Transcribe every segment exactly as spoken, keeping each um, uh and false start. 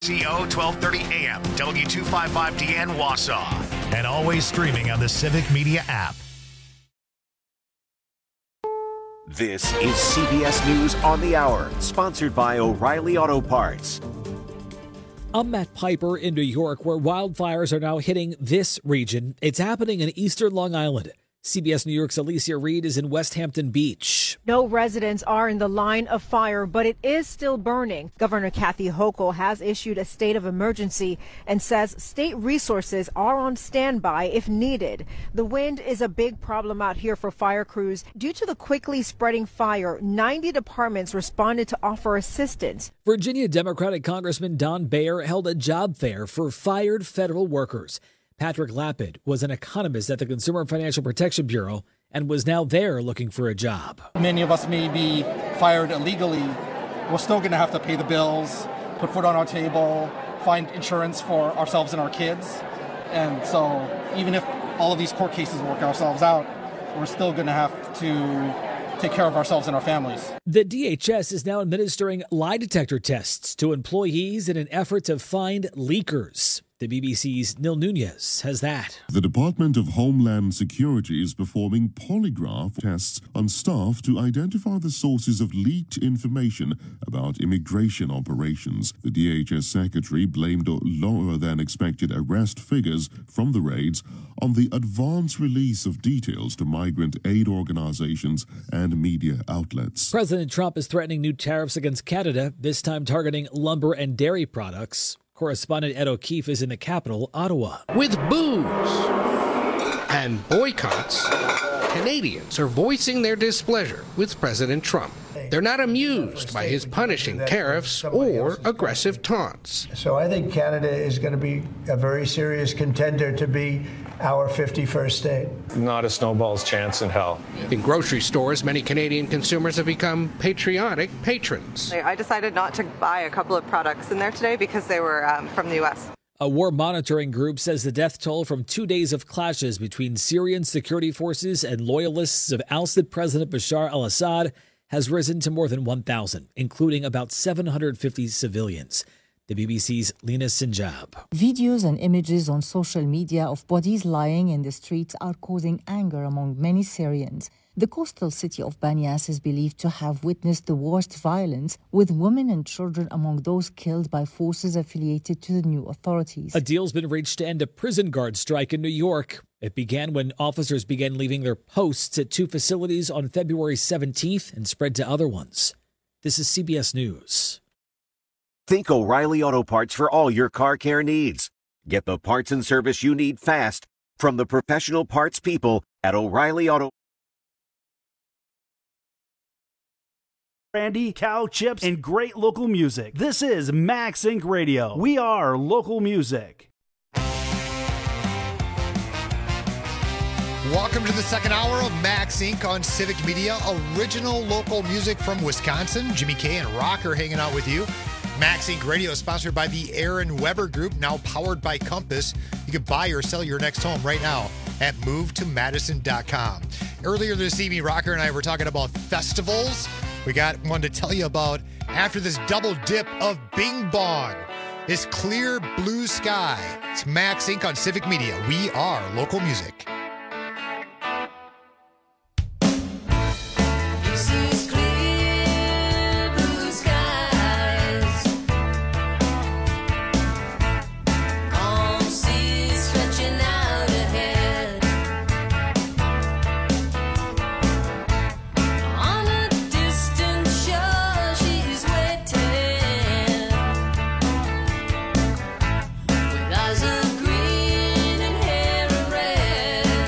C O twelve thirty A M, W two fifty-five D N Wausau, and always streaming on the Civic Media app. This is C B S News on the Hour, sponsored by O'Reilly Auto Parts. I'm Matt Piper in New York, where wildfires are now hitting this region. It's happening in eastern Long Island. C B S New York's Alicia Reed is in West Hampton Beach. No residents are in the line of fire, but it is still burning. Governor Kathy Hochul has issued a state of emergency and says state resources are on standby if needed. The wind is a big problem out here for fire crews. Due to the quickly spreading fire, ninety departments responded to offer assistance. Virginia Democratic Congressman Don Bayer held a job fair for fired federal workers. Patrick Lapid was an economist at the Consumer Financial Protection Bureau and was now there looking for a job. Many of us may be fired illegally. We're still going to have to pay the bills, put food on our table, find insurance for ourselves and our kids. And so even if all of these court cases work ourselves out, we're still going to have to take care of ourselves and our families. The D H S is now administering lie detector tests to employees in an effort to find leakers. The B B C's Neil Nunez has that. The Department of Homeland Security is performing polygraph tests on staff to identify the sources of leaked information about immigration operations. The D H S secretary blamed lower than expected arrest figures from the raids on the advance release of details to migrant aid organizations and media outlets. President Trump is threatening new tariffs against Canada, this time targeting lumber and dairy products. Correspondent Ed O'Keefe is in the capital, Ottawa. With booze and boycotts, Canadians are voicing their displeasure with President Trump. They're not amused by his punishing tariffs or aggressive taunts. So I think Canada is going to be a very serious contender to be our fifty-first state. Not a snowball's chance in hell. In grocery stores, many Canadian consumers have become patriotic patrons. I decided not to buy a couple of products in there today because they were um, from the U S. A war monitoring group says the death toll from two days of clashes between Syrian security forces and loyalists of ousted President Bashar al-Assad has risen to more than one thousand, including about seven hundred fifty civilians. The B B C's Lena Sinjab. Videos and images on social media of bodies lying in the streets are causing anger among many Syrians. The coastal city of Banyas is believed to have witnessed the worst violence, with women and children among those killed by forces affiliated to the new authorities. A deal's been reached to end a prison guard strike in New York. It began when officers began leaving their posts at two facilities on February seventeenth and spread to other ones. This is C B S News. Think O'Reilly Auto Parts for all your car care needs. Get the parts and service you need fast from the professional parts people at O'Reilly Auto. Brandy, cow chips, and great local music. This is Max Inc Radio. We are local music. Welcome to the second hour of Max Incorporated on Civic Media. Original local music from Wisconsin. Jimmy K and Rocker hanging out with you. Max Incorporated Radio is sponsored by the Aaron Weber Group, now powered by Compass. You can buy or sell your next home right now at move to madison dot com. Earlier this evening, Rocker and I were talking about festivals. We got one to tell you about after this double dip of Bing Bong. This clear blue sky. It's Max Incorporated on Civic Media. We are local music. Eyes of green and hair of red.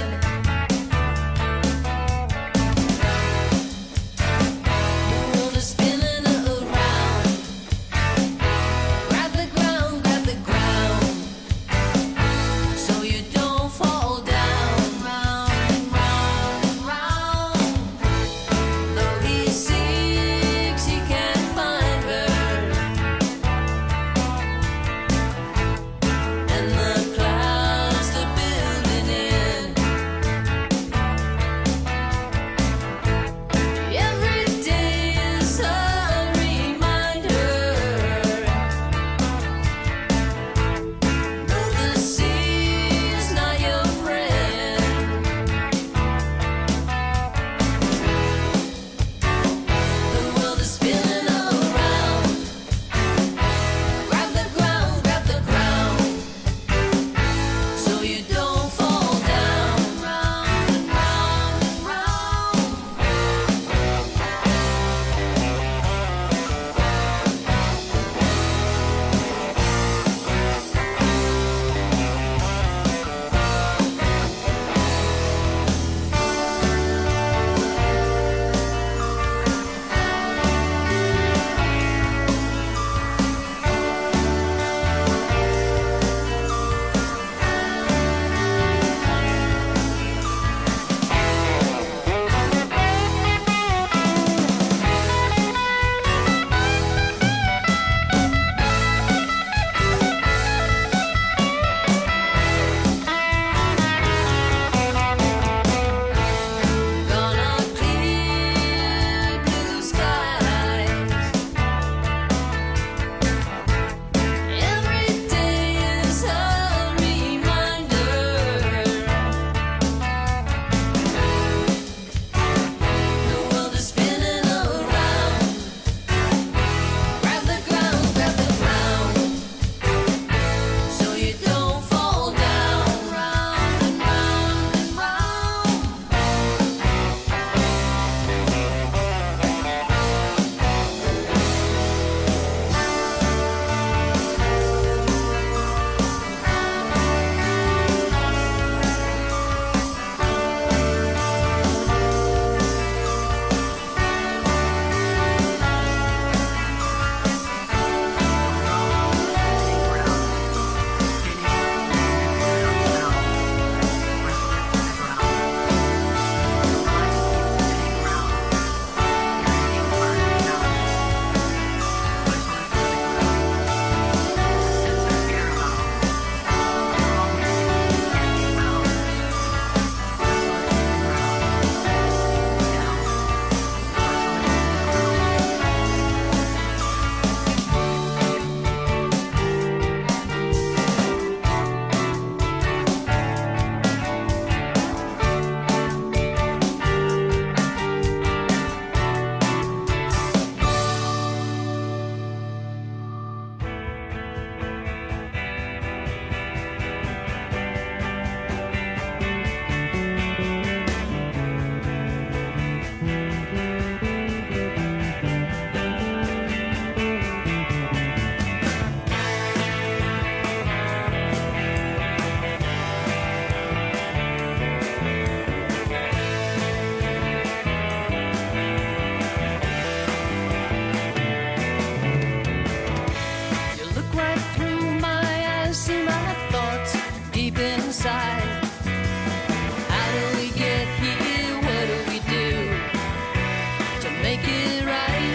look right through my eyes, see my thoughts deep inside. How do we get here? What do we do to make it right?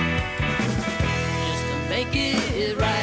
Just to make it right.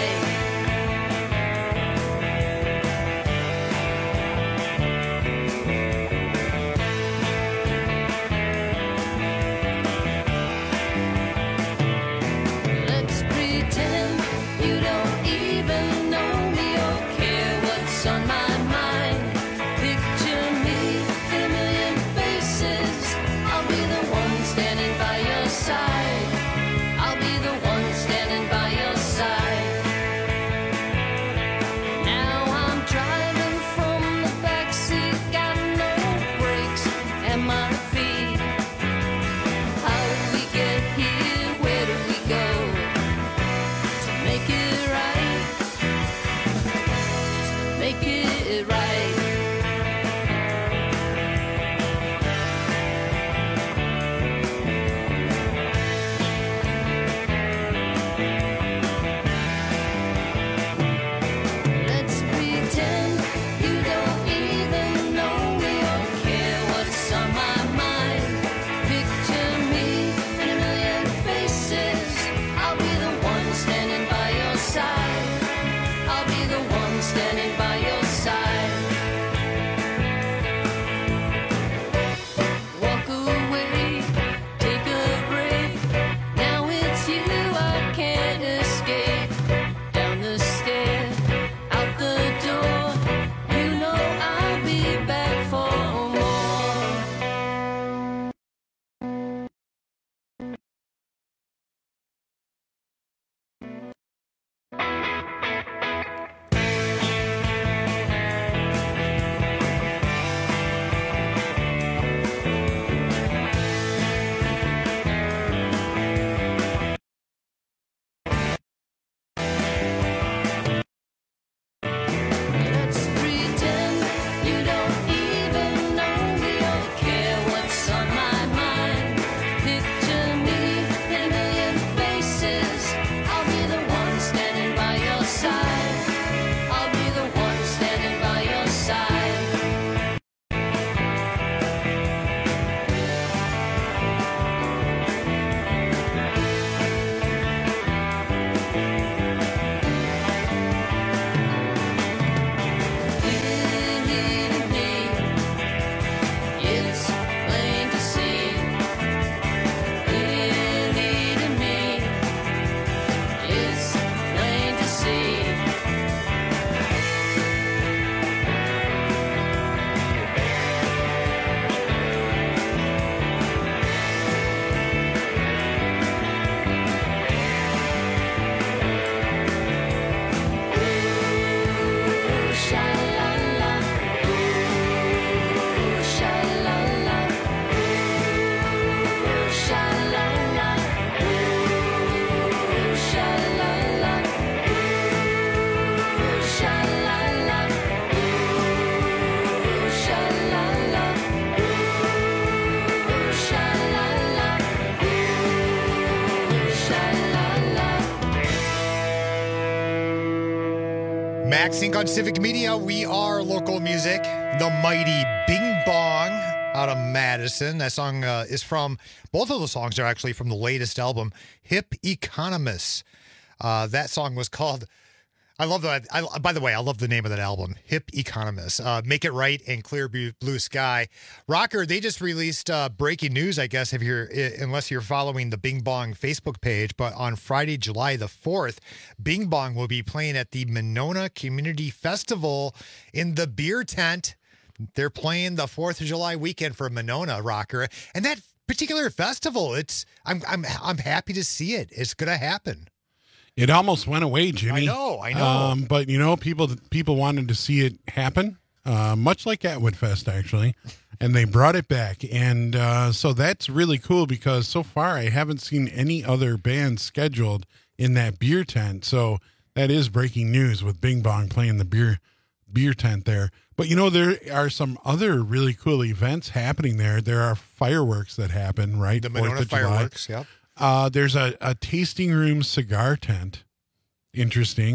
MaxSync on Civic Media. We are local music. The mighty Bing Bong out of Madison. That song uh, is from, both of the songs are actually from the latest album, Hip Economists. Uh, that song was called, I love that. I, by the way, I love the name of that album, Hip Economists. Uh, Make It Right and Clear Blue Sky. Rocker, they just released uh, breaking news, I guess, if you're, unless you're following the Bing Bong Facebook page. But on Friday, July the fourth, Bing Bong will be playing at the Monona Community Festival in the beer tent. They're playing the fourth of July weekend for Monona, Rocker. And that particular festival, it's I'm I'm I'm happy to see it. It's going to happen. It almost went away, Jimmy. I know, I know. Um, but, you know, people people wanted to see it happen, uh, much like Atwood Fest, actually, and they brought it back. And uh, so that's really cool because so far I haven't seen any other bands scheduled in that beer tent. So that is breaking news with Bing Bong playing the beer beer tent there. But, you know, there are some other really cool events happening there. There are fireworks that happen, right? The Monona fireworks, yep. Uh, there's a, a tasting room cigar tent. Interesting.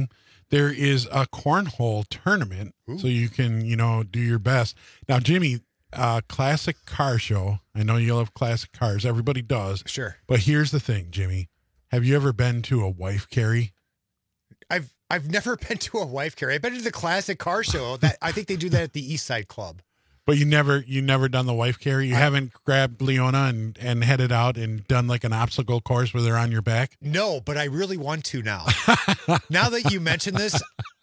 there is a cornhole tournament, Ooh. so you can, you know, do your best. Now, Jimmy, uh, classic car show. I know you love classic cars. Everybody does. Sure. But here's the thing, Jimmy. Have you ever been to a wife carry? I've I've never been to a wife carry. I've been to the classic car show. That I think they do that at the East Side Club. But you never, you never done the wife carry. You I, haven't grabbed Leona and, and headed out and done like an obstacle course where they're on your back. No, but I really want to now. Now that you mention this,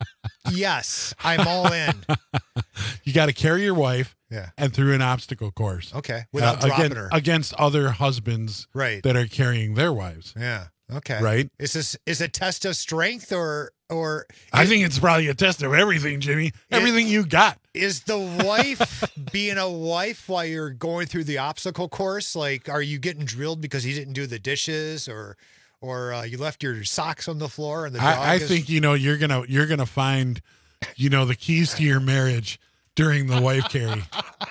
yes, I'm all in. You got to carry your wife, yeah, and through an obstacle course. Okay, without uh, dropping against, her against other husbands, right, that are carrying their wives. Yeah. Okay. Right. Is this is a test of strength or or? I think it's probably a test of everything, Jimmy. Everything it, you got. Is the wife being a wife while you're going through the obstacle course? Like, are you getting drilled because he didn't do the dishes, or or uh, you left your socks on the floor? And the dog I, I is... think you know you're gonna you're gonna find, you know, the keys to your marriage during the wife carry.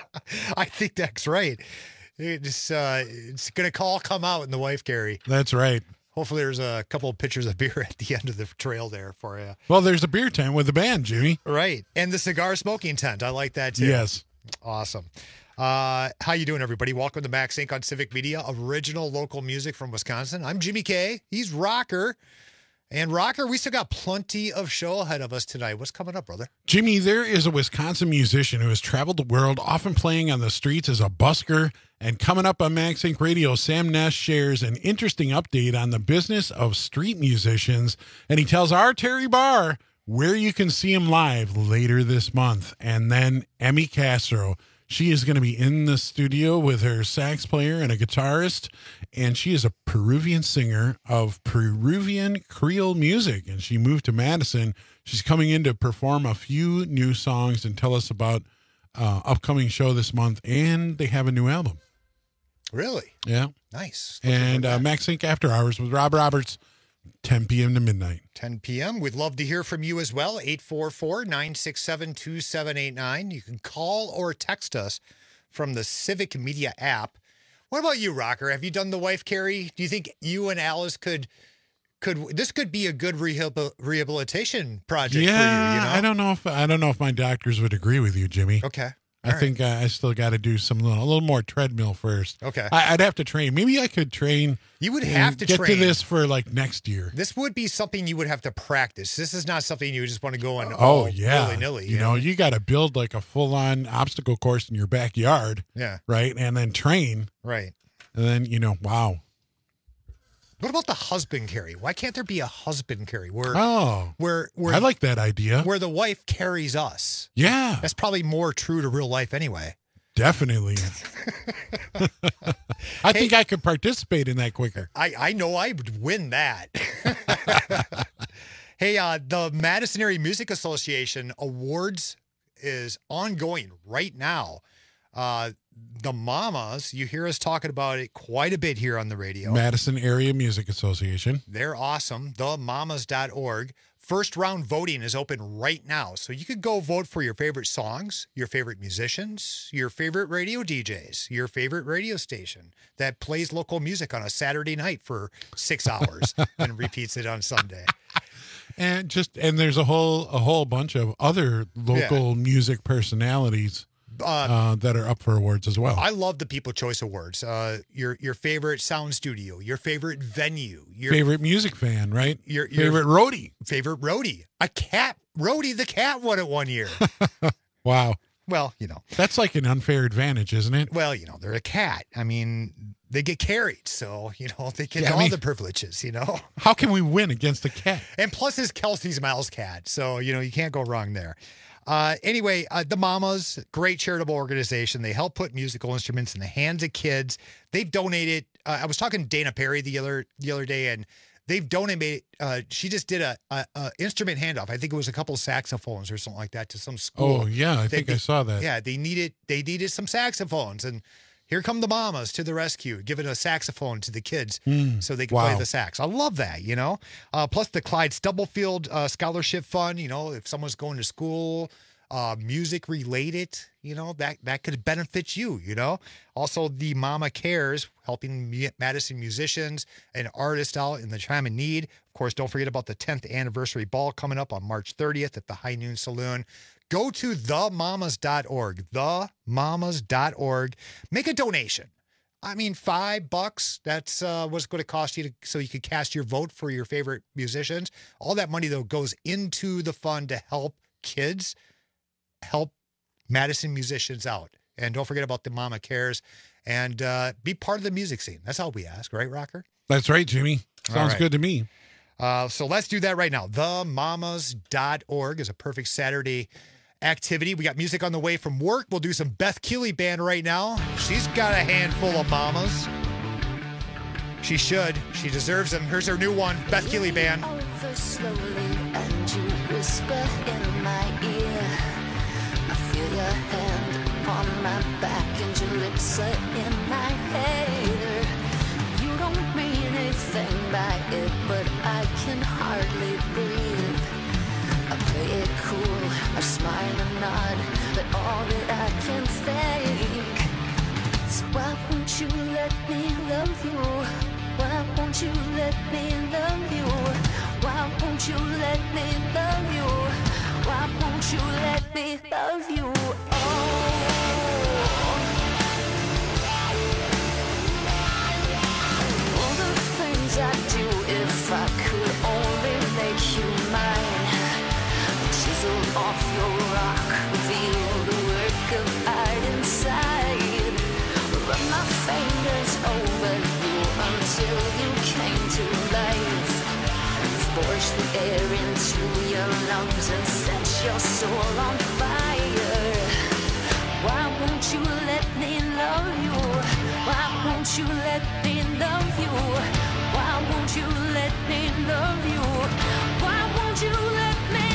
I think that's right. It's uh, it's gonna all come out in the wife carry. That's right. Hopefully there's a couple of pitchers of beer at the end of the trail there for you. Well, there's a beer tent with the band, Jimmy. Right. And the cigar smoking tent. I like that too. Yes. Awesome. Uh, how you doing, everybody? Welcome to Max Inc on Civic Media, original local music from Wisconsin. I'm Jimmy K. He's Rocker. And Rocker, we still got plenty of show ahead of us tonight. What's coming up, brother? Jimmy, there is a Wisconsin musician who has traveled the world, often playing on the streets as a busker. And coming up on Max Inc Radio, Sam Ness shares an interesting update on the business of street musicians. And he tells our Terry Barr where you can see him live later this month. And then Emmy Castro. She is going to be in the studio with her sax player and a guitarist, and she is a Peruvian singer of Peruvian Creole music, and she moved to Madison. She's coming in to perform a few new songs and tell us about uh, upcoming show this month, and they have a new album. Really? Yeah. Nice. And uh, Max Inc After Hours with Rob Roberts, ten p.m. to midnight. ten p.m. We'd love to hear from you as well. eight four four, nine six seven, two seven eight nine. You can call or text us from the Civic Media app. What about you, Rocker? Have you done the wife carry? Do you think you and Alice could could this could be a good rehabil- rehabilitation project yeah, for you? You know? I don't know if I don't know if my doctors would agree with you, Jimmy. Okay. I right. think uh, I still got to do some a little more treadmill first. Okay. I, I'd have to train. Maybe I could train. You would have to get train. to this for like next year. This would be something you would have to practice. This is not something you just want to go and oh, oh yeah, willy-nilly. You, you know, know, you got to build like a full on obstacle course in your backyard. Yeah. Right, and then train. Right. And then you know, wow. What about the husband carry? Why can't there be a husband carry? Where oh, where where I like that idea. Where the wife carries us. Yeah, that's probably more true to real life anyway. Definitely. I hey, think I could participate in that quicker. I, I know I would win that. Hey, uh, the Madison Area Music Association Awards is ongoing right now. Uh, the Mamas, you hear us talking about it quite a bit here on the radio. Madison Area Music Association. They're awesome. the mamas dot org. First round voting is open right now. So you could go vote for your favorite songs, your favorite musicians, your favorite radio D Js, your favorite radio station that plays local music on a Saturday night for six hours and repeats it on Sunday. And just and there's a whole a whole bunch of other local yeah. music personalities uh, uh, that are up for awards as well. I love the People Choice Awards. Uh, your your favorite sound studio, your favorite venue, your favorite music fan, right? Your, your favorite roadie, favorite roadie, a cat roadie. The cat won it one year. Wow. Well, you know that's like an unfair advantage, isn't it? Well, you know they're a cat. I mean, they get carried, so you know they get yeah, all I mean, the privileges. You know, how can we win against a cat? And plus, it's Kelsey's Miles cat, so you know you can't go wrong there. Uh, anyway, uh, the Mamas, great charitable organization. They help put musical instruments in the hands of kids. They've donated. Uh, I was talking to Dana Perry the other the other day, and they've donated. Uh, she just did a, a, a instrument handoff. I think it was a couple of saxophones or something like that to some school. Oh yeah, I they, think they, I saw that. Yeah, they needed they needed some saxophones, and here come the Mamas to the rescue, giving a saxophone to the kids mm, so they can wow. play the sax. I love that, you know. Uh, plus the Clyde Stubblefield uh, Scholarship Fund. You know, if someone's going to school uh, music related, you know, that, that could benefit you, you know. Also, the Mama Cares, helping mu- Madison musicians and artists out in the time of need. Of course, don't forget about the tenth anniversary ball coming up on March thirtieth at the High Noon Saloon. Go to the mamas dot org, the mamas dot org. Make a donation. I mean, five bucks, that's uh, what's going to cost you to, so you could cast your vote for your favorite musicians. All that money, though, goes into the fund to help kids, help Madison musicians out. And don't forget about the Mama Cares, and uh, be part of the music scene. That's all we ask, right, Rocker? That's right, Jimmy. Sounds right. good to me. Uh, so let's do that right now. the mamas dot org is a perfect Saturday activity. We got music on the way from work. We'll do some Beth Keeley Band right now. She's got a handful of mamas. She should. She deserves them. Here's her new one, Beth Keeley Band. Over slowly and you whisper in my ear. I feel your hand on my back and your lips are in my hair. You don't mean anything by it, but I can hardly breathe. I play it cool, I smile and nod, but all that I can think is why won't you let me love you? Why won't you let me love you? Why won't you let me love you? Why won't you let me love you? Oh. All the things I do if I could only make you mine. Chisel off your rock, reveal the work of art inside. Run my fingers over you until you came to life. Force the air into your lungs and set your soul on fire. Why won't you let me love you? Why won't you let me love you? Why won't you let me love you? Why won't you let me love you?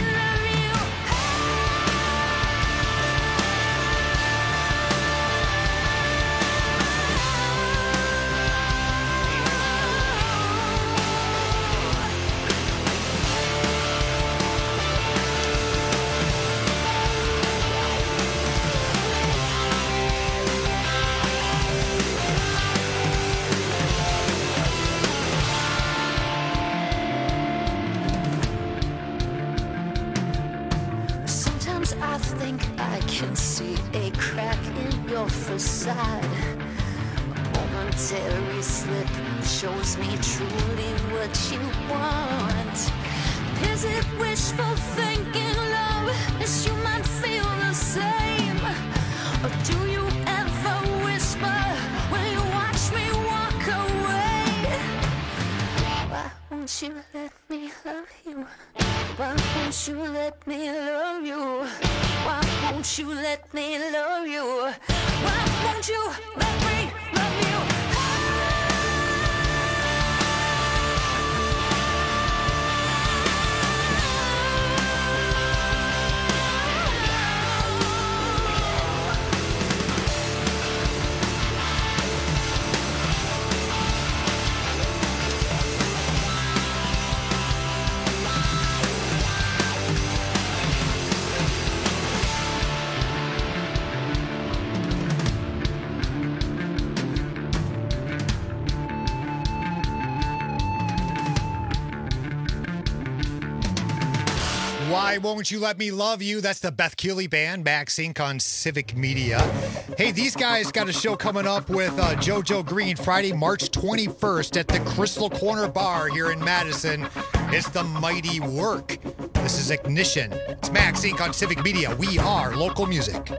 I think I can see a crack in your facade. A momentary slip shows me truly what you want. Is it wishful thinking, love? Yes, you might feel the same. Or do you ever whisper when you watch me walk away? Why won't you let me love you? Why won't you let me love you? Why won't you let me love you? Why won't you let me love you? Why Won't You Let Me Love You? That's the Beth Keeley Band, Max Inc on Civic Media. Hey, these guys got a show coming up with uh, JoJo Green Friday, March twenty-first at the Crystal Corner Bar here in Madison. It's the Mighty Work. This is Ignition. It's Max Inc on Civic Media. We are local music.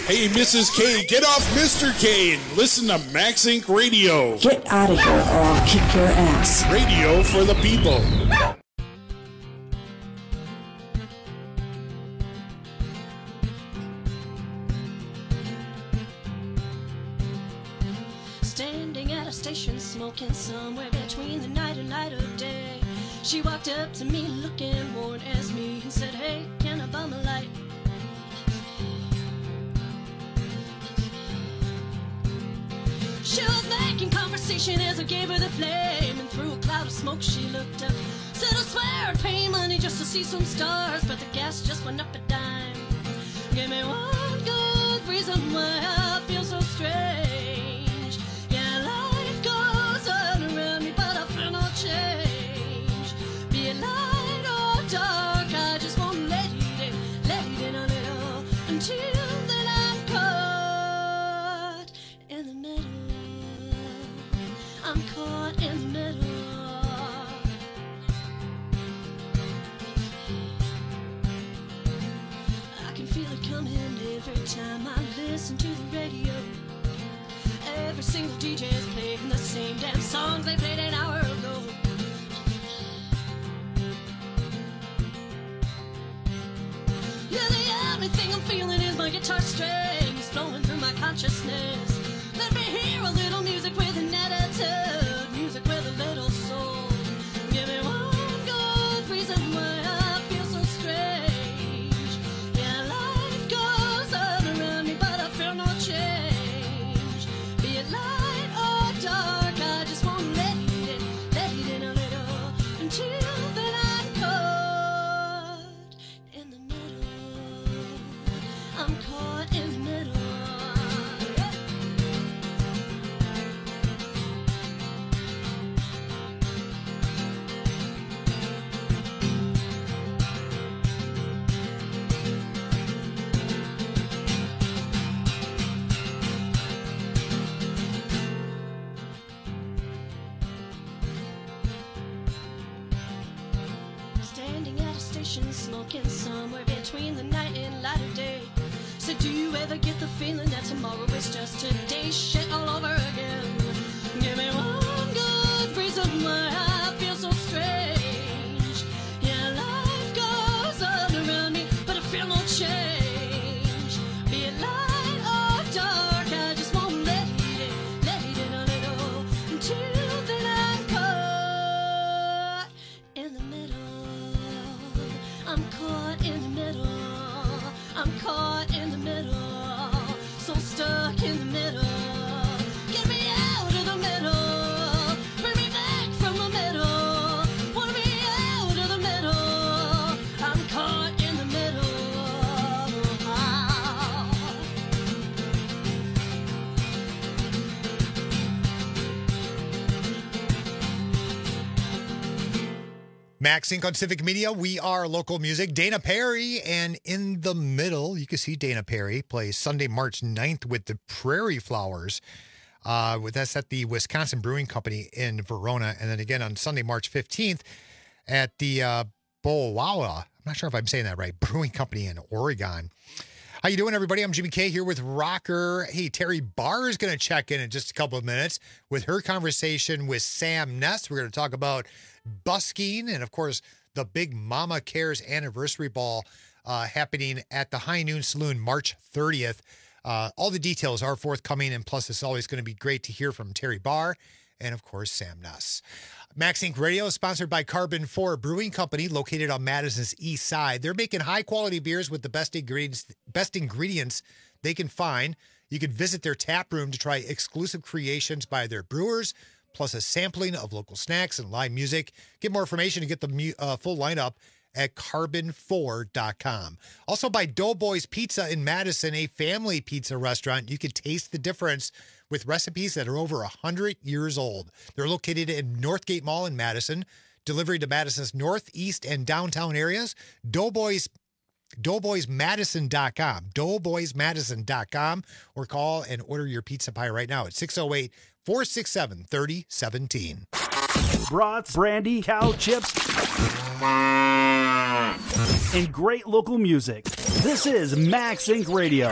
Hey, Missus K, get off Mister K and listen to Max Inc Radio. Get out of here or I'll kick your ass. Radio for the people. Standing at a station, smoking somewhere between the night and light of day. She walked up to me looking worn as me and said, hey, can I bum a light? She was making conversation as I gave her the flame, and through a cloud of smoke she looked up. Said I swear I'd pay money just to see some stars, but the gas just went up a dime. Give me one good reason why I feel so strange. Yeah, life goes on around me, but I feel no change. Be it light or dark, I just won't let it in, let it in a little, until then I'm caught in the middle. I'm caught in the middle. I can feel it coming every time I listen to the radio. Every single D J is playing the same damn songs they played an hour ago. Yeah, the only thing I'm feeling is my guitar strings flowing through my consciousness. Let me hear a little music with an attitude, music with a little soul. Give me one good reason why I feel so strange. Yeah, life goes on around me, but I feel no change. Be it light or dark, I just won't let it in, let it in a little, until then I'm caught in the middle. I'm caught in the middle. Standing at a station, smoking somewhere between the night and light of day. Said, do you ever get the feeling that tomorrow is just today? Shit all over again. Give me one good reason why I feel so strange. Yeah, life goes on around me, but I feel no change. Be it light or dark, I just won't let it in, let it in a little, until then I'm caught in the middle. I'm caught in the middle. I'm caught in the middle. So stuck in the middle. Get me out of the middle. Bring me back from the middle. Want me out of the middle. I'm caught in the middle. Ah. Max Inc on Civic Media. We are local music. Dana Perry, and in the middle, you can see Dana Perry play Sunday, March ninth with the Prairie Flowers. Uh, with that's at the Wisconsin Brewing Company in Verona, and then again on Sunday, March fifteenth at the uh, Bowawa. I'm not sure if I'm saying that right. Brewing Company in Oregon. How you doing, everybody? I'm Jimmy K here with Rocker. Hey, Terry Barr is going to check in in just a couple of minutes with her conversation with Sam Ness. We're going to talk about busking and, of course, the big Mama Cares Anniversary Ball uh, happening at the High Noon Saloon March thirtieth. Uh, all the details are forthcoming, and plus it's always going to be great to hear from Terry Barr and, of course, Sam Ness. Max Inc Radio is sponsored by Carbon four Brewing Company, located on Madison's east side. They're making high-quality beers with the best ingredients, best ingredients they can find. You can visit their tap room to try exclusive creations by their brewers, plus a sampling of local snacks and live music. Get more information and get the mu- uh, full lineup at carbon four dot com. Also by Doughboys Pizza in Madison, a family pizza restaurant. You can taste the difference with recipes that are over one hundred years old. They're located in Northgate Mall in Madison, delivering to Madison's northeast and downtown areas. Doughboys doughboys madison dot com. doughboys madison dot com, or call and order your pizza pie right now at six oh eight, four six seven, three oh one seven. Brats, brandy, cow chips, and great local music. This is Max Inc Radio.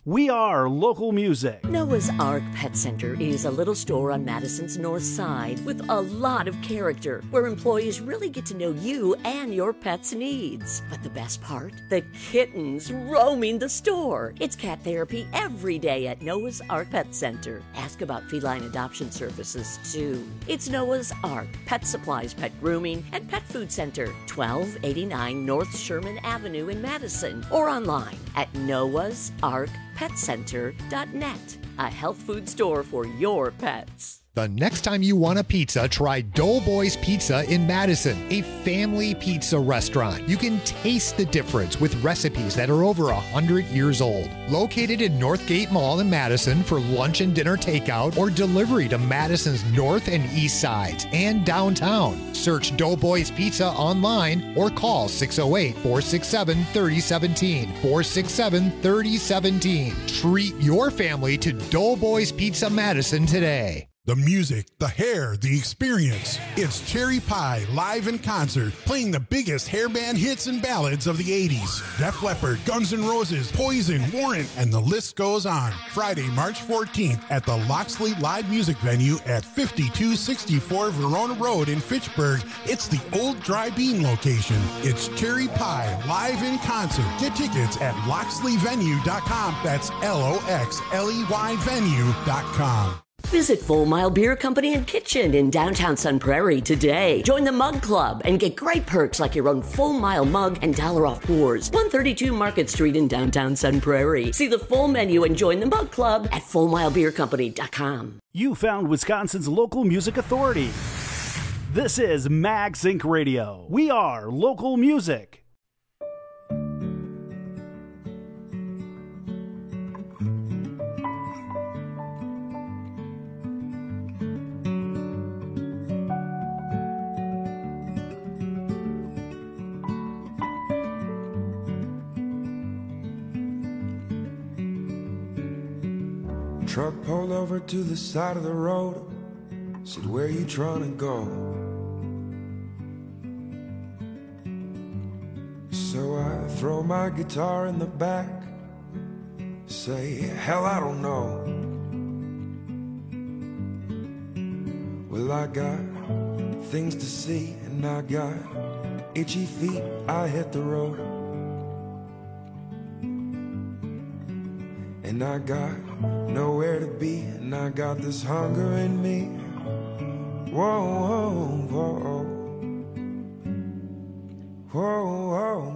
We are local music. Noah's Ark Pet Center is a little store on Madison's north side with a lot of character, where employees really get to know you and your pet's needs. But the best part? The kittens roaming the store. It's cat therapy every day at Noah's Ark Pet Center. Ask about feline adoption services, too. It's Noah's Ark Pet Supplies, Pet Grooming, and Pet Food Center, twelve eighty-nine North Sherman Avenue in Madison, or online at noahs ark pet center dot net. A health food store for your pets. The next time you want a pizza, try Doughboys Pizza in Madison, a family pizza restaurant. You can taste the difference with recipes that are over one hundred years old. Located in Northgate Mall in Madison for lunch and dinner takeout or delivery to Madison's north and east sides and downtown. Search Doughboys Pizza online or call six oh eight, four six seven, three oh one seven, four six seven, three oh one seven. Treat your family to Doughboys Pizza Madison today. The music, the hair, the experience. It's Cherry Pie live in concert, playing the biggest hair band hits and ballads of the eighties. Def Leppard, Guns N' Roses, Poison, Warrant, and the list goes on. Friday, March fourteenth at the Loxley Live Music Venue at fifty-two sixty-four Verona Road in Fitchburg. It's the old Dry Bean location. It's Cherry Pie live in concert. Get tickets at loxley venue dot com. That's L O X L E Y venue dot com. Visit Full Mile Beer Company and Kitchen in downtown Sun Prairie today. Join the Mug Club and get great perks like your own Full Mile mug and dollar off pours. one thirty-two Market Street in downtown Sun Prairie. See the full menu and join the Mug Club at full mile beer company dot com. You found Wisconsin's local music authority. This is MagSync Radio. We are local music. Truck pulled over to the side of the road, said, "Where you trying to go?" So I throw my guitar in the back, say, "Hell, I don't know." Well, I got things to see and I got itchy feet, I hit the road. And I got nowhere to be, and I got this hunger in me. Whoa, whoa, whoa. Whoa, whoa.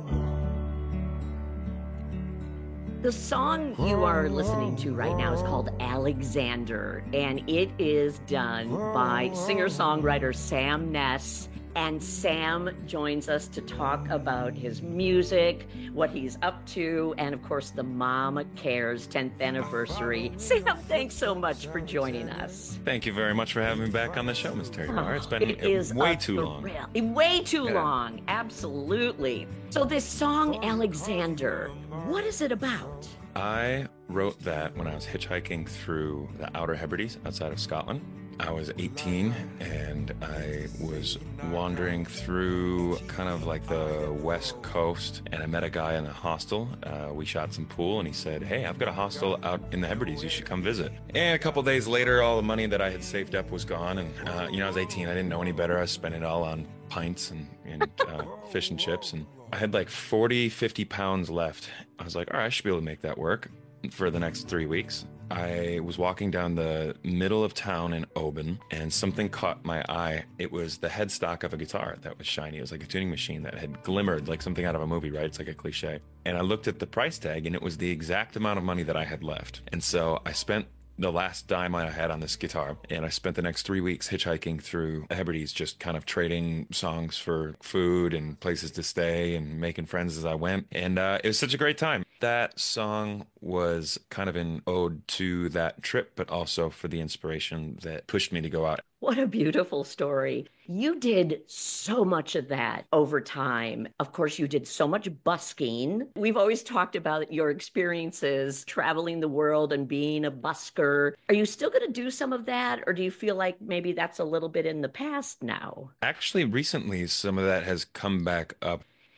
The song you are listening to right now is called Alexander, and it is done by singer-songwriter Sam Ness. And Sam joins us to talk about his music, what he's up to, and of course the Mama Cares tenth anniversary. Sam, thanks so much for joining us. Thank you very much for having me back on the show, Miz Terry. Oh, it's been it is way too long. Thrill. Way too Yeah. long, absolutely. So this song, Alexander, what is it about? I wrote that when I was hitchhiking through the Outer Hebrides outside of Scotland. I was eighteen and I was wandering through kind of like the west coast, and I met a guy in a hostel. Uh, we shot some pool and he said, "Hey, I've got a hostel out in the Hebrides, you should come visit." And a couple days later, all the money that I had saved up was gone, and uh, you know, I was eighteen, I didn't know any better. I was spending it all on pints and, and uh, fish and chips, and I had like forty, fifty pounds left. I was like, all right, I should be able to make that work for the next three weeks. I was walking down the middle of town in Oban, and something caught my eye. It was the headstock of a guitar that was shiny. It was like a tuning machine that had glimmered like something out of a movie, right? It's like a cliche. And I looked at the price tag, and it was the exact amount of money that I had left. And so I spent the last dime I had on this guitar, and I spent the next three weeks hitchhiking through the Hebrides, just kind of trading songs for food and places to stay and making friends as I went. And uh, it was such a great time. That song was kind of an ode to that trip, but also for the inspiration that pushed me to go out. What a beautiful story. You did so much of that over time. Of course, you did so much busking. We've always talked about your experiences traveling the world and being a busker. Are you still going to do some of that, or do you feel like maybe that's a little bit in the past now? Actually, recently, some of that has come back up.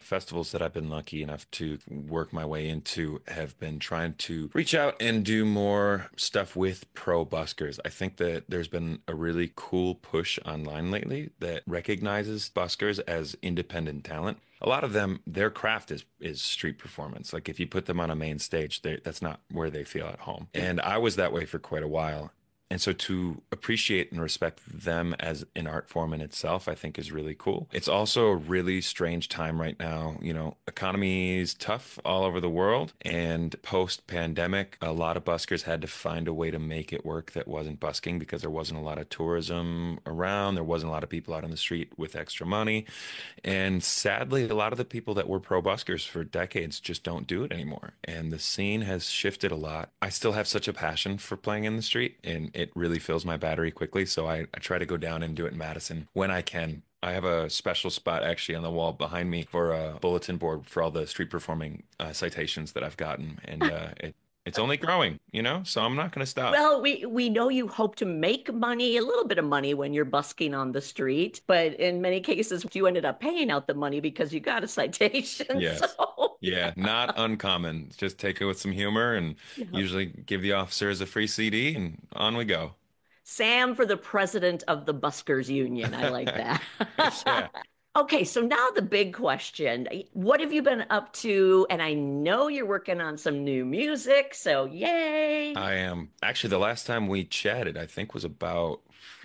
festivals that I've been lucky enough to work my way into have been trying to reach out and do more stuff with pro buskers. I think that there's been a really cool push online lately that recognizes buskers as independent talent. A lot of them, their craft is is street performance. Like if you put them on a main stage, they, that's not where they feel at home. And I was that way for quite a while. And so to appreciate and respect them as an art form in itself, I think is really cool. It's also a really strange time right now. You know, economy is tough all over the world. And post-pandemic, a lot of buskers had to find a way to make it work that wasn't busking because there wasn't a lot of tourism around. There wasn't a lot of people out on the street with extra money. And sadly, a lot of the people that were pro buskers for decades just don't do it anymore. And the scene has shifted a lot. I still have such a passion for playing in the street, and it really fills my battery quickly. So I, I try to go down and do it in Madison when I can. I have a special spot actually on the wall behind me for a bulletin board for all the street performing uh, citations that I've gotten. And uh, it, it's only growing, you know, so I'm not going to stop. Well, we, we know you hope to make money, a little bit of money when you're busking on the street, but in many cases you ended up paying out the money because you got a citation. Yes. So. Yeah, not uncommon. Just take it with some humor and Yeah. usually give the officers a free C D and on we go. Sam for the president of the Buskers Union. I like that. Yeah. Okay, so now the big question. What have you been up to? And I know you're working on some new music, so yay. I am. Actually, the last time we chatted, I think was about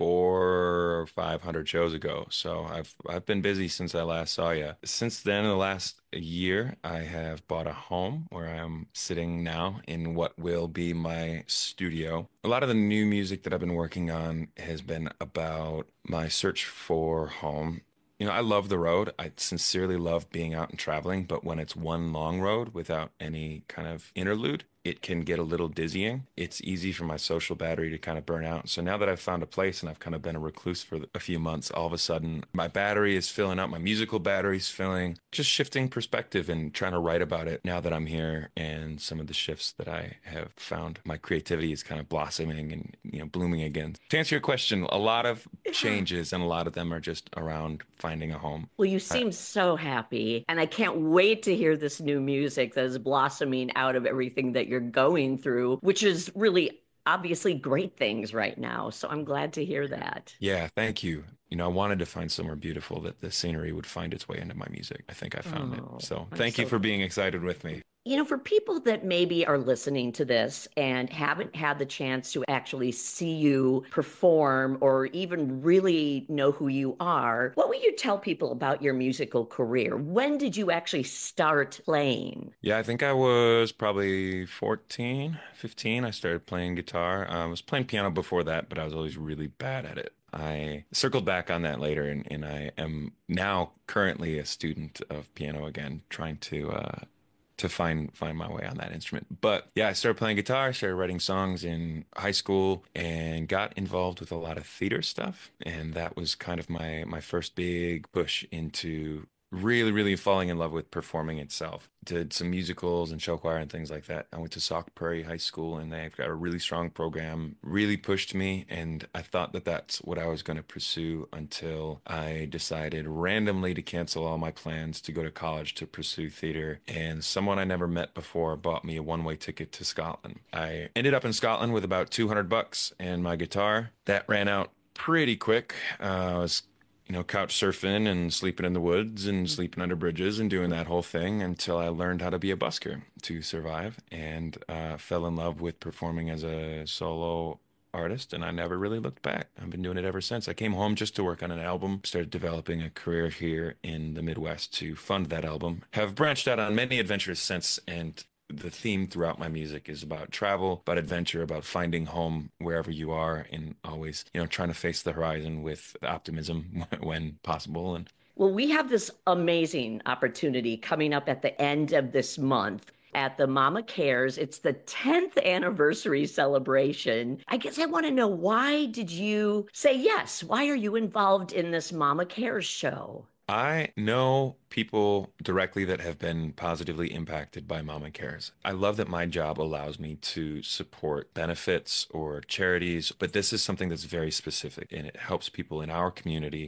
four or five hundred shows ago. So I've I've been busy since I last saw you. Since then, in the last year, I have bought a home where I'm sitting now in what will be my studio. A lot of the new music that I've been working on has been about my search for home. You know, I love the road. I sincerely love being out and traveling, but when it's one long road without any kind of interlude, it can get a little dizzying. It's easy for my social battery to kind of burn out. So now that I've found a place and I've kind of been a recluse for a few months, all of a sudden my battery is filling up, my musical battery's filling, just shifting perspective and trying to write about it now that I'm here. And some of the shifts that I have found, my creativity is kind of blossoming and, you know, blooming again. To answer your question, a lot of changes and a lot of them are just around finding a home. Well, you seem so happy, and I can't wait to hear this new music that is blossoming out of everything that you're going through, which is really obviously great things right now. So I'm glad to hear that. Yeah, thank you. You know, I wanted to find somewhere beautiful that the scenery would find its way into my music. I think I found Oh, it. So I'm thank you so for being excited with me. You know, for people that maybe are listening to this and haven't had the chance to actually see you perform or even really know who you are, what would you tell people about your musical career? When did you actually start playing? Yeah, I think I was probably fourteen, fifteen. I started playing guitar. I was playing piano before that, but I was always really bad at it. I circled back on that later, and, and I am now currently a student of piano again, trying to uh, to find find my way on that instrument. But yeah, I started playing guitar, started writing songs in high school, and got involved with a lot of theater stuff. And that was kind of my my first big push into really, really falling in love with performing itself. Did some musicals and show choir and things like that. I went to Sauk Prairie High School, and they've got a really strong program, really pushed me. And I thought that that's what I was going to pursue until I decided randomly to cancel all my plans to go to college to pursue theater. And someone I never met before bought me a one-way ticket to Scotland. I ended up in Scotland with about two hundred bucks and my guitar. That ran out pretty quick. Uh, I was you know, couch surfing and sleeping in the woods and sleeping under bridges and doing that whole thing until I learned how to be a busker to survive, and uh, fell in love with performing as a solo artist. And I never really looked back. I've been doing it ever since. I came home just to work on an album, started developing a career here in the Midwest to fund that album. Have branched out on many adventures since, and the theme throughout my music is about travel, about adventure, about finding home wherever you are, and always, you know, trying to face the horizon with optimism when possible. And Well, we have this amazing opportunity coming up at the end of this month at the Mama Cares. It's the tenth anniversary celebration. I guess I want to know, why did you say yes? Why are you involved in this Mama Cares show? I know people directly that have been positively impacted by Mama Cares. I love that my job allows me to support benefits or charities, but this is something that's very specific, and it helps people in our community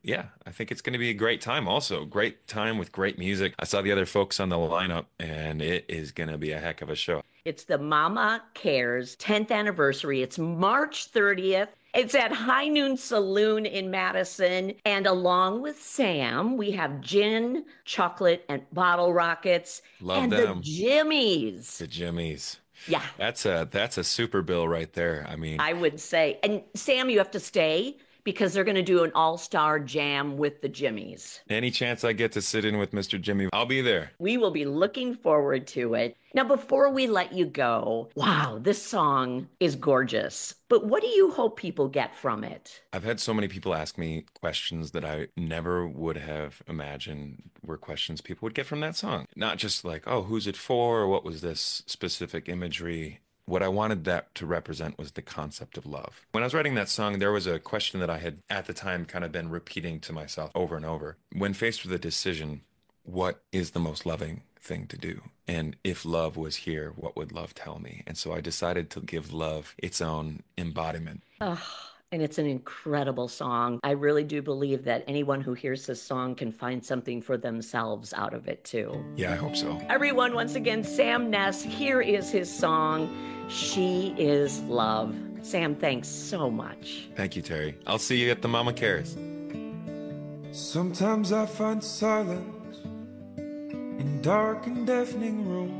yeah, I think it's going to be a great time. Also, great time with great music. I saw the other folks on the lineup, and it is going to be a heck of a show. It's the Mama Cares tenth anniversary. It's March thirtieth. It's at High Noon Saloon in Madison. And along with Sam, we have gin, chocolate, and bottle rockets. Love and them. the Jimmies. The Jimmies. Yeah. That's a that's a super bill right there. I mean, I would say. And Sam, you have to stay because they're going to do an all-star jam with the Jimmies. any chance I get to sit in with Mister Jimmy, I'll be there. We will be looking forward to it. Now, before we let you go, wow, this song is gorgeous. But what do you hope people get from it? I've had so many people ask me questions that I never would have imagined were questions people would get from that song. Not just like, oh, who's it for? Or what was this specific imagery? What I wanted that to represent was the concept of love. When I was writing that song, there was a question that I had at the time kind of been repeating to myself over and over. When faced with a decision, what is the most loving thing to do? And if love was here, what would love tell me? And so I decided to give love its own embodiment. Oh, and it's an incredible song. I really do believe that anyone who hears this song can find something for themselves out of it too. Yeah, I hope so. Everyone, once again, Sam Ness, here is his song, She Is Love. Sam, thanks so much. Thank you, Terry. I'll see you at the Mama Cares. Sometimes I find silence in dark and deafening rooms.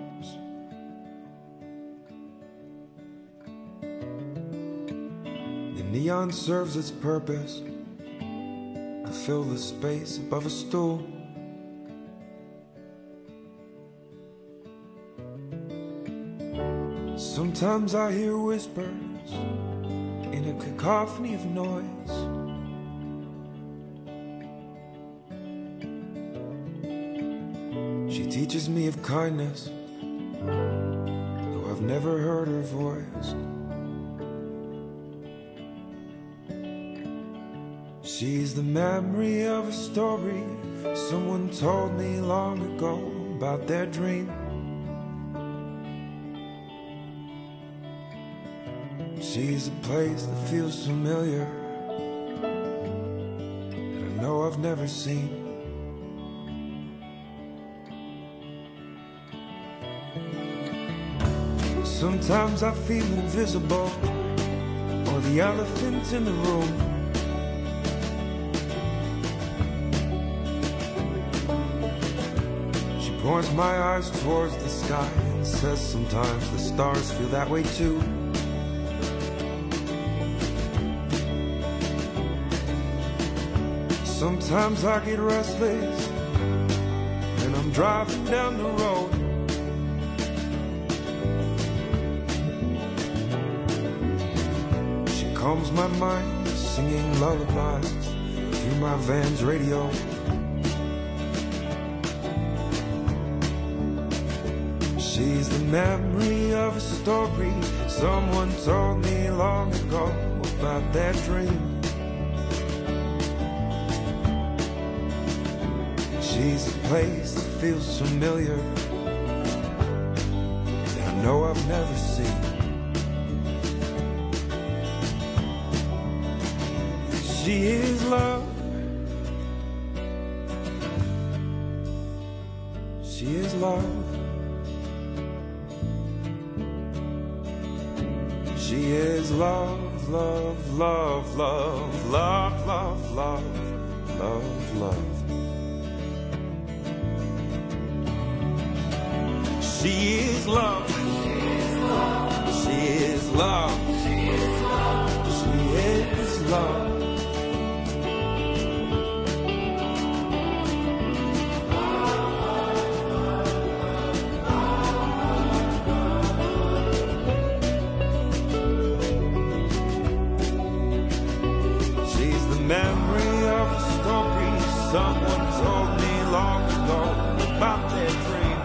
The neon serves its purpose to fill the space above a stool. Sometimes I hear whispers in a cacophony of noise. She teaches me of kindness, though I've never heard her voice. She's the memory of a story someone told me long ago about their dream. She's a place that feels familiar, that I know I've never seen. Sometimes I feel invisible, or the elephant in the room. She points my eyes towards the sky and says sometimes the stars feel that way too. Sometimes I get restless when I'm driving down the road. She calms my mind, singing lullabies through my van's radio. She's the memory of a story someone told me long ago about their dream. She's a place that feels familiar, that I know I've never seen. She is love. She is love. She is love, love, love, love, love, love, love, love, love. She is love. She is love. She is love. She is love. She's the memory of a story someone told me long ago about their dream.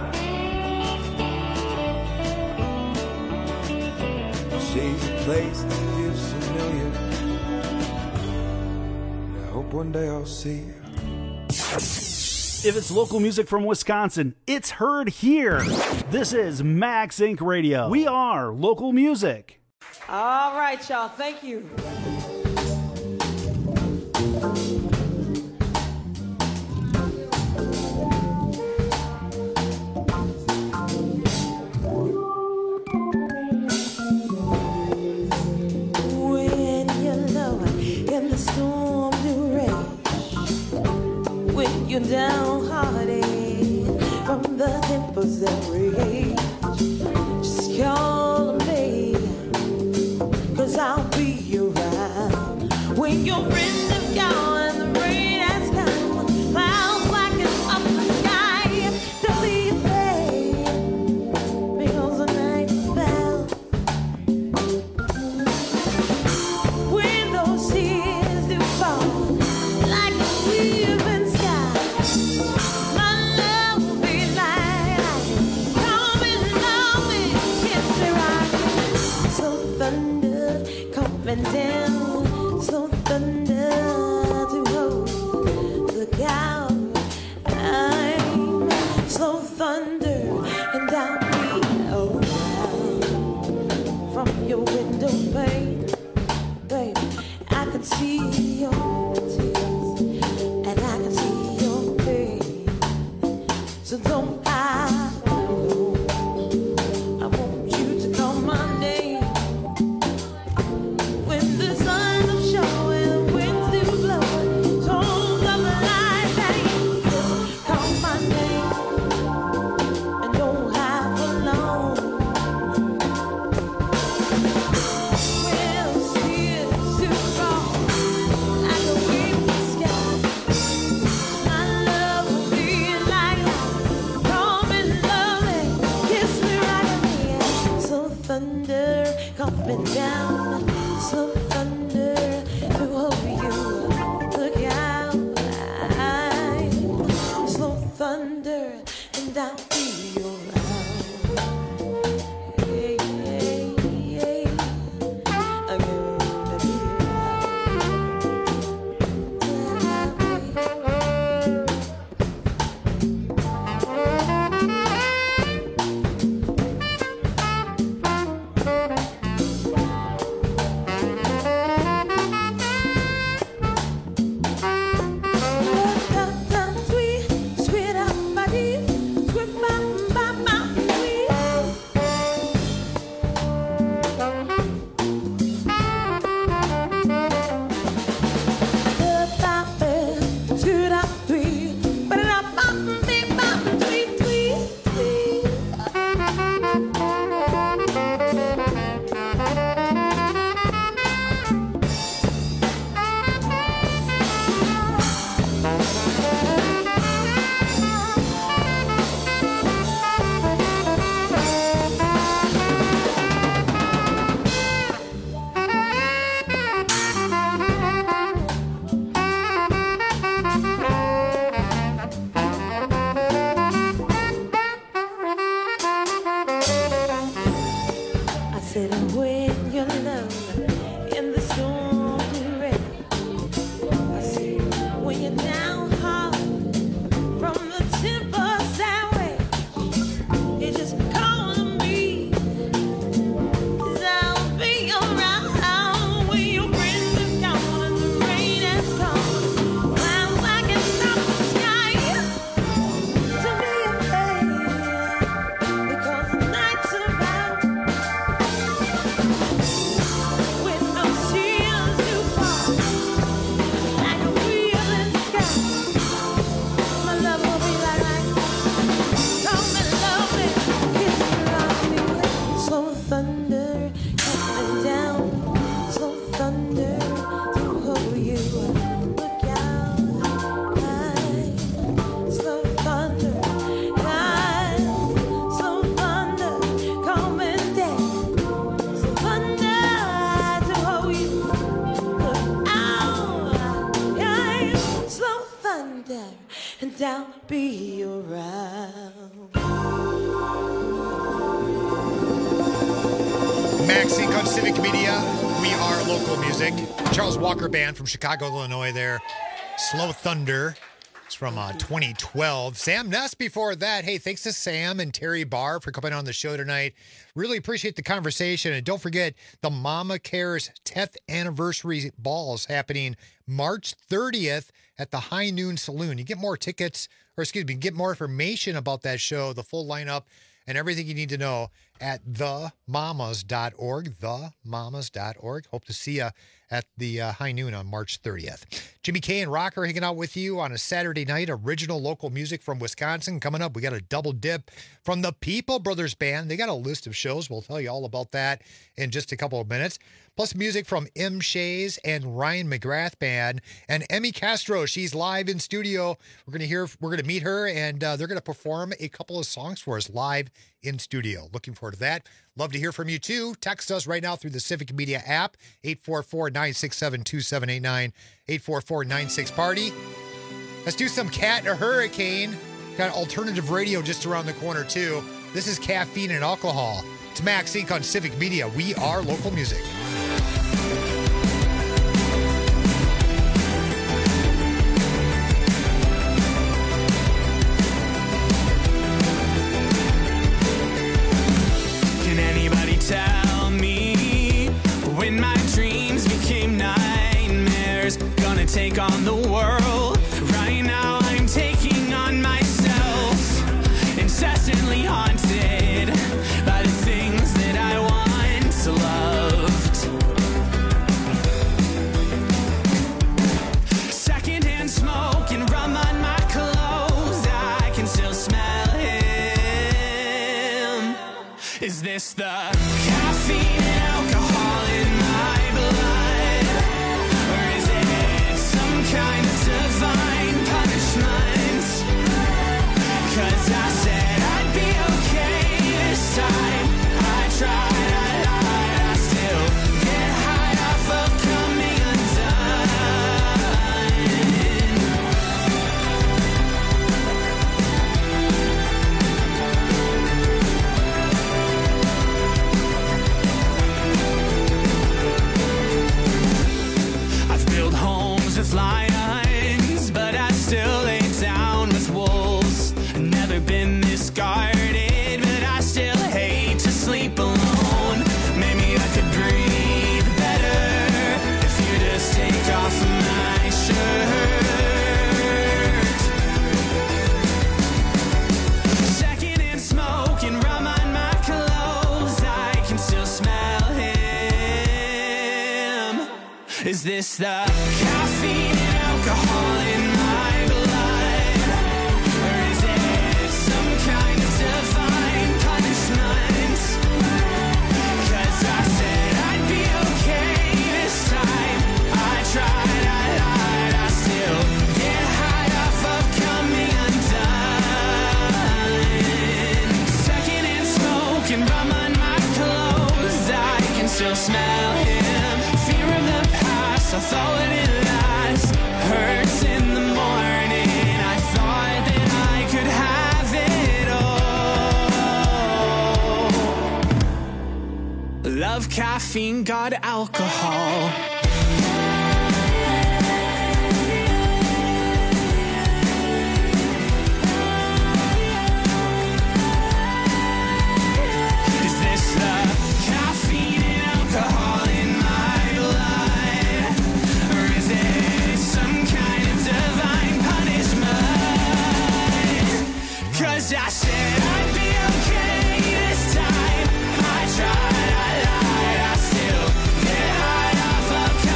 She's a place that feels familiar, and I hope one day I'll see her. If it's local music from Wisconsin, it's heard here. This is Max Inc Radio. We are local music. All right, y'all. Thank you. looking downhearted from the temples that rage. Just call me, cause I'll be around when your friends have gone and the rain has come. Clouds blacken up the sky. Don't be afraid, because the night fell. When those tears do fall like a weaving sky, my love will be like, come and love me, kiss me right. So thunder coming down, so thunder to hold the cow. I'm slow thunder and I'll be around from your window pane, baby. I can see your tears and I can see your pain. So don't hide alone. I want you to call my name when the sun is showing, the winds do blow. Tones of the light that you just call my name and don't hide for long. When tears do fall like a weeping sky, my love will be like come and love me, kiss me right in the air. So thunder coming down, so thunder to hold you. Look out, I'm slow thunder and I'll be around. Hey, hey, hey, I'm gonna be sweet, sweet up body, sweet bop, bop, bop, sweet. Sweet up, sweet, but it up, bop, big bop, sweet, sweet, sweet. I said, when you're alone in the storm and rain, I said, when you're down hard from the tempest that way, you just call on me, 'cause I'll be around when your friends have gone and the rain has come. Clouds blacking up the sky. To be afraid, because the night's about. When those tears do fall like a weaving sky, my love will be like, like come and love me, kiss me, rock me. Slow thunder coming down, slow thunder to hold you. Look out, I'm slow thunder, I'm slow thunder coming down. So thunder to hold you. Look out, I'm slow thunder, and I'll be around. Max Inc on Civic Media. We are local music. Charles Walker Band from Chicago, Illinois there. Slow Thunder. It's from uh, twenty twelve. Sam Ness before that. Hey, thanks to Sam and Terry Barr for coming on the show tonight. Really appreciate the conversation. And don't forget the Mama Cares tenth anniversary balls happening March thirtieth at the High Noon Saloon. You get more tickets, or excuse me, get more information about that show, the full lineup, and everything you need to know at the mamas dot org, the mamas dot org. Hope to see you at the uh, high noon on March thirtieth. Jimmy K and Rocker hanging out with you on a Saturday night. Original local music from Wisconsin coming up. We got a double dip from the People Brothers Band. They got a list of shows. We'll tell you all about that in just a couple of minutes. Plus music from M. Shays and Ryan McGrath Band and Emmy Castro. She's live in studio. We're going to hear, we're going to meet her, and uh, they're going to perform a couple of songs for us live in studio. Looking forward to that. Love to hear from you too. Text us right now through the Civic Media app, eight four four, nine six seven, two seven eight nine, eight four four, nine six party. Let's do some Cat or Hurricane. Got alternative radio just around the corner too. This is Caffeine and Alcohol. It's Max Inc on Civic Media. We are local music. Can anybody tell me when my dreams became nightmares? Gonna take on the world. Right now I'm taking on myself. Incessantly haunted by the things that I once loved. Secondhand smoke and rum on my clothes. I can still smell him. Is this the caffeine and alcohol in my blood? Or is it some kind of divine punishment? 'Cause I said I'd be okay this time. I tried, I lied, I still get high off of coming undone. I've built homes with lions, but I still lay down with wolves. Never been this guarded, but I still hate to sleep alone. Maybe I could breathe better if you just take off my shirt. Secondhand smoke and rum on my clothes. I can still smell him. Is this the caffeine and alcohol in my blood? Or is it some kind of divine punishment? 'Cause I said I'd be okay this time. I tried, I lied, I still get high off of coming undone. Secondhand smoke and rum on my clothes. I can still smell him. Fear of the past, I thought it last. Hurts in the morning. I thought that I could have it all. Love caffeine, got alcohol. Is this the caffeine and alcohol in my blood? Or is it some kind of divine punishment? 'Cause I said I'd be okay this time. I tried, I lied, I still get high off of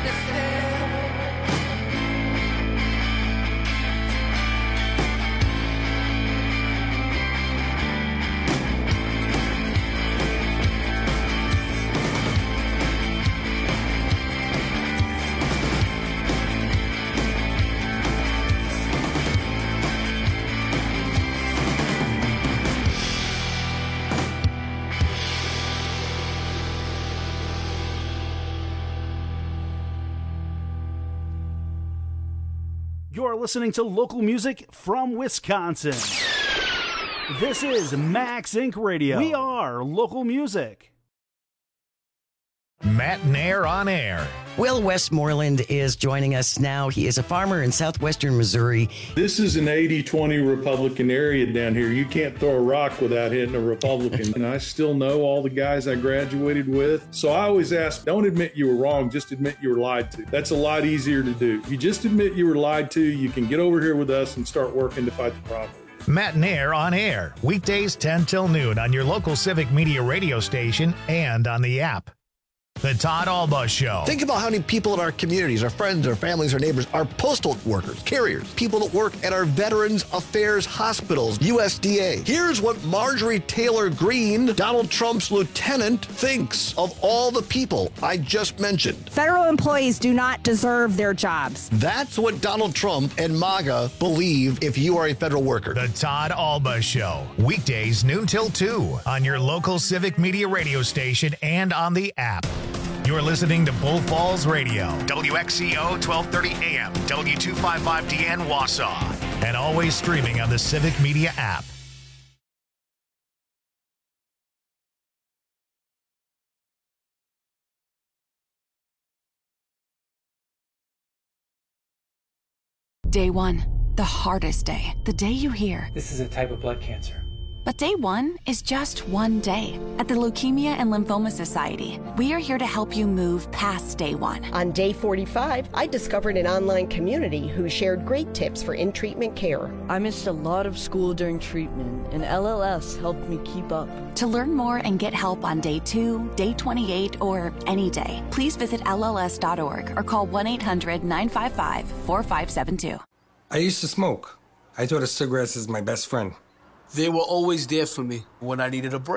You're listening to local music from Wisconsin. This is Max Incorporated. Radio. We are local music. Matt Nair on air. Will Westmoreland is joining us now. He is a farmer in southwestern Missouri. This is an eighty twenty Republican area down here. You can't throw a rock without hitting a Republican. And I still know all the guys I graduated with. So I always ask, don't admit you were wrong, just admit you were lied to. That's a lot easier to do. If you just admit you were lied to, you can get over here with us and start working to fight the problem. Matt Nair on air. Weekdays ten till noon on your local Civic Media radio station and on the app. The Todd Alba Show. Think about how many people in our communities, our friends, our families, our neighbors, are postal workers, carriers, people that work at our Veterans Affairs hospitals, U S D A. Here's what Marjorie Taylor Greene, Donald Trump's lieutenant, thinks of all the people I just mentioned. Federal employees do not deserve their jobs. That's what Donald Trump and MAGA believe if you are a federal worker. The Todd Alba Show. Weekdays noon till two on your local Civic Media radio station and on the app. You're listening to Bull Falls Radio, W X C O twelve thirty A M, W two fifty-five D N Wausau, and always streaming on the Civic Media app. Day one, the hardest day, the day you hear. This is a type of blood cancer. But day one is just one day. At the Leukemia and Lymphoma Society, we are here to help you move past day one. On day forty-five, I discovered an online community who shared great tips for in-treatment care. I missed a lot of school during treatment, and L L S helped me keep up. To learn more and get help on day two, day twenty-eight, or any day, please visit L L S dot org or call one eight hundred nine five five four five seven two. I used to smoke. I thought of cigarettes as my best friend. They were always there for me when I needed a break.